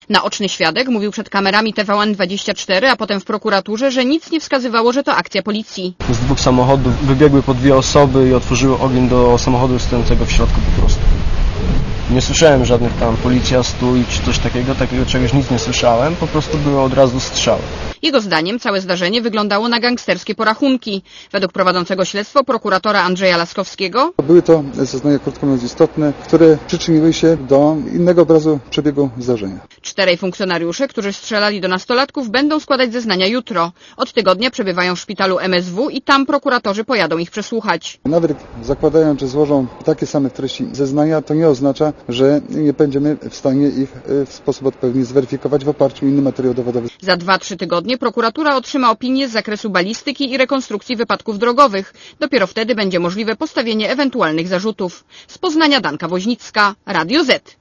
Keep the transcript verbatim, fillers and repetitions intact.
Naoczny świadek mówił przed kamerami T V N dwadzieścia cztery, a potem w prokuraturze, że nic nie wskazywało, że to akcja policji. Z dwóch samochodów wybiegły po dwie osoby i otworzyły ogień do samochodu stojącego w środku po prostu. Nie słyszałem żadnych tam policja stój czy coś takiego, takiego czegoś nic nie słyszałem, po prostu były od razu strzały. Jego zdaniem całe zdarzenie wyglądało na gangsterskie porachunki. Według prowadzącego śledztwo prokuratora Andrzeja Laskowskiego były to zeznania, krótko mówiąc, istotne, które przyczyniły się do innego obrazu przebiegu zdarzenia. Czterej funkcjonariusze, którzy strzelali do nastolatków, będą składać zeznania jutro. Od tygodnia przebywają w szpitalu M S W i tam prokuratorzy pojadą ich przesłuchać. Nawet zakładając, że złożą takie same treści zeznania, to nie oznacza, że nie będziemy w stanie ich w sposób odpowiedni zweryfikować w oparciu o inny materiał dowodowy. Za dwa trzy tygodnie prokuratura otrzyma opinię z zakresu balistyki i rekonstrukcji wypadków drogowych. Dopiero wtedy będzie możliwe postawienie ewentualnych zarzutów. Z Poznania Danka Woźnicka, Radio Z.